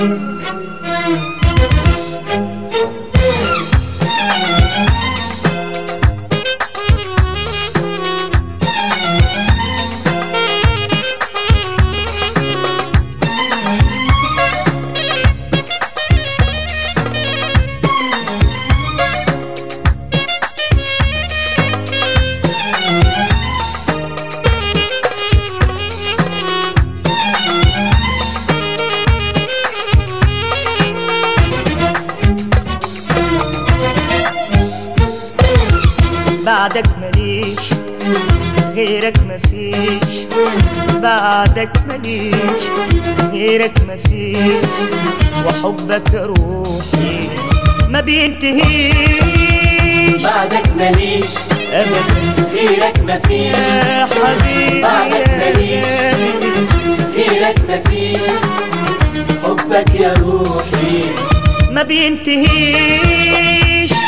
بعدك ماليش غيرك مفيش، بعدك ماليش غيرك مفيش، وحبك روحي ما بينتهيش. بعدك ماليش أبدا غيرك مفيش يا حبيبي، بعدك ماليش غيرك مفيش، حبك يا روحي ما بينتهيش.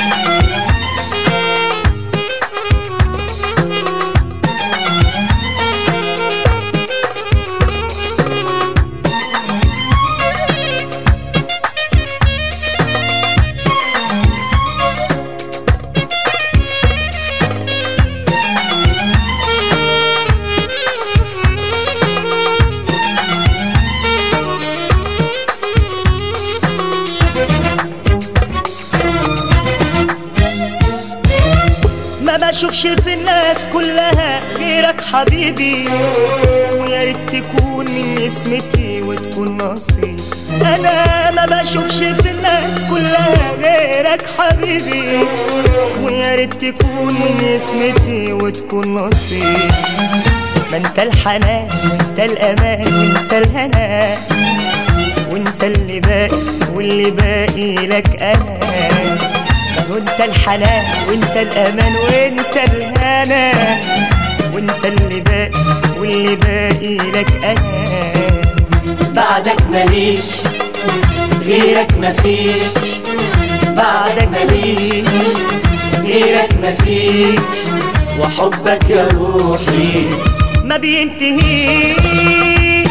ما بشوفش في الناس كلها غيرك حبيبي، ويا ريت تكون من اسمتي وتكون نصيبي. انا ما بشوفش في الناس كلها غيرك حبيبي، ويا ريت تكون من اسمتي وتكون نصيبي. ما انت الحنان وانت الامان وانت الهنا، وانت اللي باقي واللي باقي لك انا. وانت الحنان وانت الامان وانت الهنا، وانت اللي باقي واللي باقي لك انا. بعدك ماليش غيرك مفيش، بعدك ماليش غيرك مفيش، وحبك يا روحي ما بينتهيش.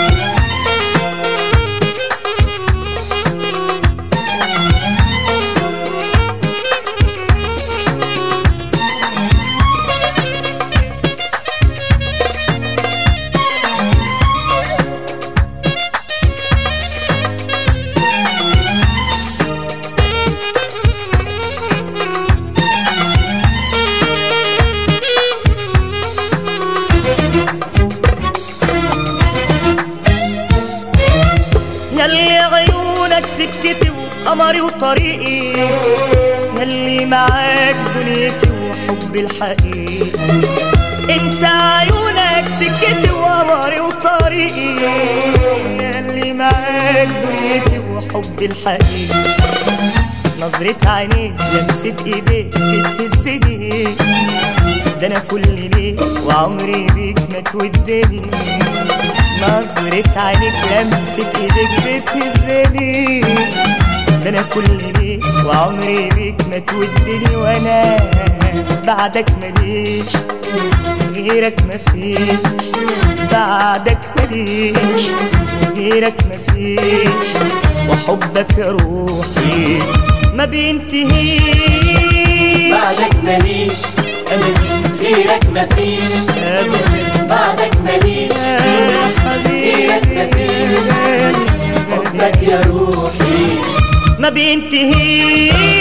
ياللي عيونك سكتي وقمري وطريقي، ياللي معاك دنيتي وحبي الحقيقي. انت عيونك سكتي وقمري وطريقي، ياللي معاك دنيتي وحبي الحقيقي. نظرة عينيك لمسة ايديك بتهزني، ده انا كل ليك وعمري بيك ما تودني. نظرة عينيك لمسة ايديك بتهزني، ده انا كل ليك وعمري بيك ما تودني. وانا بعدك ماليش غيرك مفيش، بعدك ماليش غيرك مفيش، وحبك يا روحي ما بينتهيش. بعدك ماليش غيرك مفيش، بعدك ماليش غيرك مفيش، حبك يا روحي ما بينتهيش.